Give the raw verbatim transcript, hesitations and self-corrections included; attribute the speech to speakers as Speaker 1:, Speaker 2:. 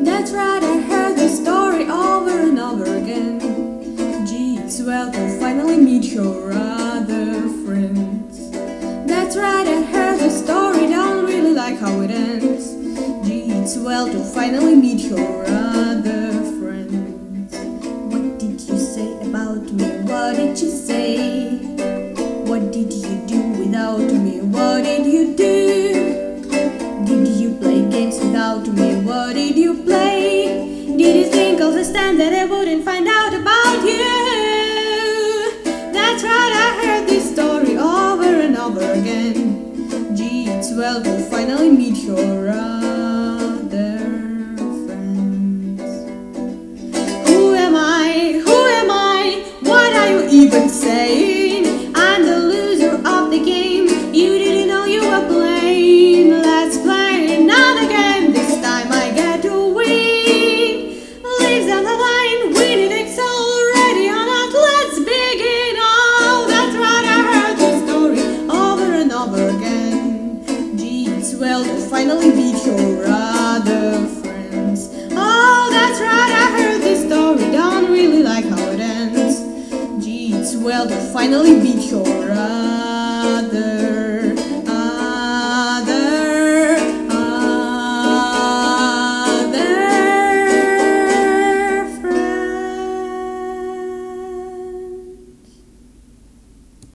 Speaker 1: That's right, I heard the story over and over again. Gee, it's well to finally meet your other friends. That's right, I heard the story, don't really like how it ends. Gee, it's well to finally meet your other friends. What did you say about me? What did you say? What did you do without me? What did you do? Did you play games without me? What did you play? Did you think of the stand that I wouldn't find out about you? That's right, I heard this story over and over again. Gee, it's well to finally meet your other friends. Who am I? Who am I? What are you even saying? I'm the loser of the game. You didn't know you were playing. Let's play another game. This time I get to win. Leaves on the line, winning it's already on us. Let's begin. Oh, that's right, I heard this story over and over again. Gee, it's well to finally beat your other friends. Oh, that's right, I heard this story, don't really like how it ends. Gee, it's well to finally